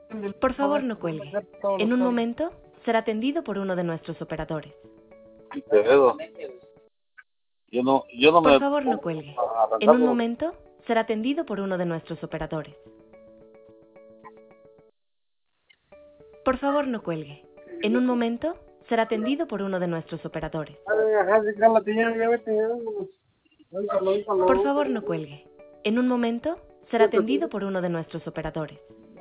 Por favor, no cuelgue. En un momento será atendido por uno de nuestros operadores. Pero yo no Por me favor, no pongo cuelgue. a En un arrancarlo. momento será atendido por uno de nuestros operadores. Por favor, no cuelgue. En un momento será atendido por uno de nuestros operadores. Por favor, no cuelgue. En un momento será atendido por uno de nuestros operadores.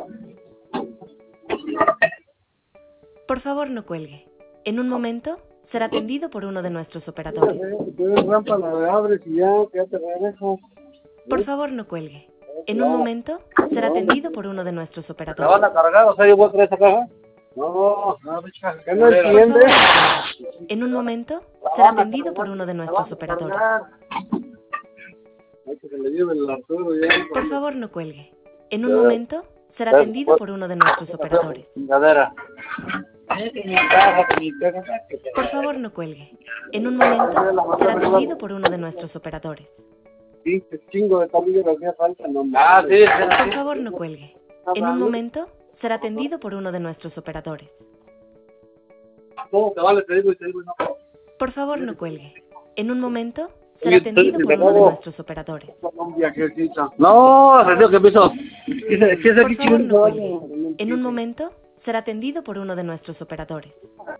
Por favor, no cuelgue. En un momento será atendido por uno de nuestros operadores. Por favor, no cuelgue. En un momento será atendido por uno de nuestros ¿La van operadores. a cargar? O sea, yo voy a traer esa caja. No, que no Por favor, entiende. no cuelgue. En un momento será atendido por uno de nuestros operadores. Hay que se le lleve el Arturo ya. Por favor, no cuelgue. En un momento será atendido por uno de nuestros operadores. Chingadera. Por favor, no cuelgue. En un momento será atendido por uno de nuestros operadores. Pinche chingo de tablillas le hacía falta, no. Ah, sí, Por favor, no cuelgue. En un momento será atendido por uno de nuestros operadores. No, te vale, te digo y no. Por favor, no cuelgue. En un momento será atendido por uno de nuestros operadores. No, se dio que empezó. ¿Qué es Por aquí favor, no chingo? cuelgue. En un momento será atendido por uno de nuestros operadores.